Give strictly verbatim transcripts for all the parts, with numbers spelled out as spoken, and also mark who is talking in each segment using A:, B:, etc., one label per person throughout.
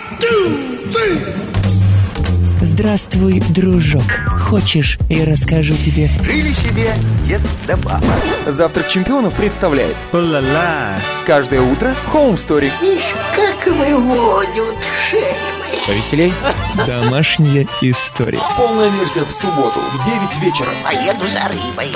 A: Здравствуй, дружок. Хочешь, я расскажу тебе?
B: Жили себе дед да баба.
C: Завтрак чемпионов представляет
D: О-ла-ла.
C: каждое утро Home Story.
E: Ишь, как выводят шельмы.
C: Повеселей. Домашняя история. Полная версия в субботу в девять вечера.
E: Поеду за рыбой.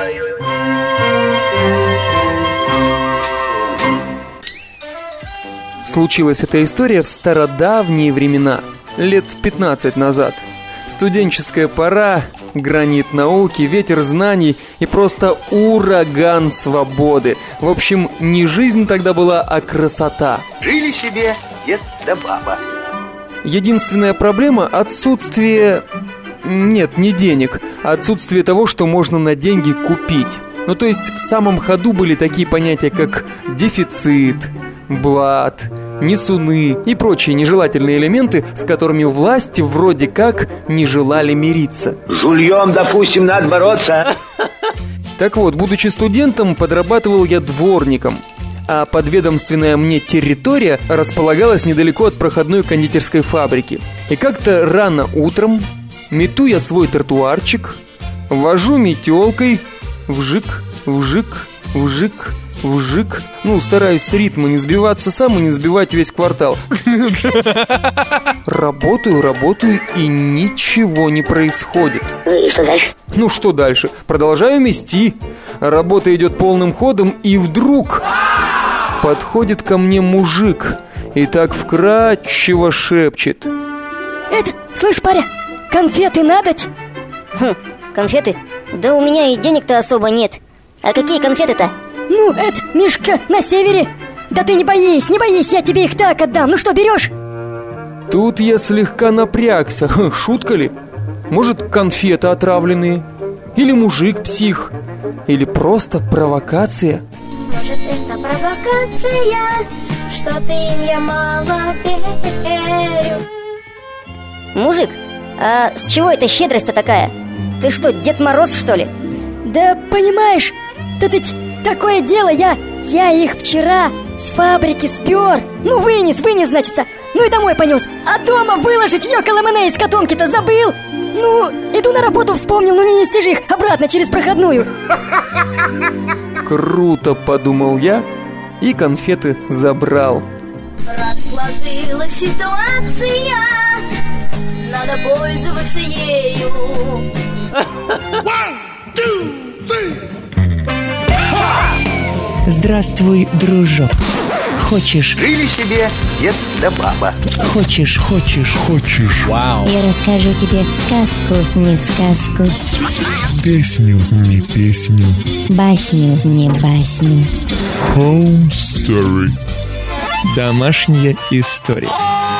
C: Случилась эта история в стародавние времена, лет пятнадцать назад. Студенческая пора, гранит науки, ветер знаний и просто ураган свободы. В общем, не жизнь тогда была, а красота.
B: Жили себе дед да баба.
C: Единственная проблема – отсутствие... Нет, не денег, а отсутствие того, что можно на деньги купить. Ну, то есть в самом ходу были такие понятия, как дефицит, блат, несуны и прочие нежелательные элементы, с которыми власти вроде как не желали мириться.
B: Жульем, допустим, надо бороться.
C: Так вот, будучи студентом, подрабатывал я дворником, а подведомственная мне территория располагалась недалеко от проходной кондитерской фабрики. И как-то рано утром мету я свой тротуарчик, вожу метелкой, вжик, вжик, вжик, вжик. Ну, стараюсь с ритма не сбиваться сам и не сбивать весь квартал. Работаю, работаю, и ничего не происходит.
E: Ну и что дальше?
C: Ну, что дальше? Продолжаю мести. Работа идет полным ходом, и вдруг подходит ко мне мужик и так вкрадчиво шепчет:
F: Это, слышь, паря, конфеты надоть?
G: Хм, конфеты? Да у меня и денег-то особо нет. А какие конфеты-то?
F: Ну, это, Мишка, на севере. Да ты не боись, не боись, я тебе их так отдам. Ну что, берешь?
C: Тут я слегка напрягся. Хм, шутка ли? Может, конфеты отравленные? Или мужик псих? Или просто провокация?
H: Может, это провокация, что ты им я мало верю.
G: Мужик, а с чего эта щедрость-то такая? Ты что, Дед Мороз, что ли?
F: Да понимаешь, тут ведь такое дело, я, я их вчера с фабрики спер. Ну вынес, вынес, значится. Ну и домой понес. А дома выложить йоколэмэне из котомки-то забыл. Ну, иду на работу, вспомнил, ну не нести же их обратно через проходную.
C: Круто, подумал я, и конфеты забрал.
H: Раз сложилась ситуация, надо пользоваться ею.
A: Здравствуй, дружок. Хочешь,
B: Жили себе дед да баба.
A: хочешь, хочешь, хочешь.
D: Вау.
G: Я расскажу тебе сказку, не сказку,
I: Песню, не песню.
G: басню, не басню.
I: Home Story.
C: Домашняя история.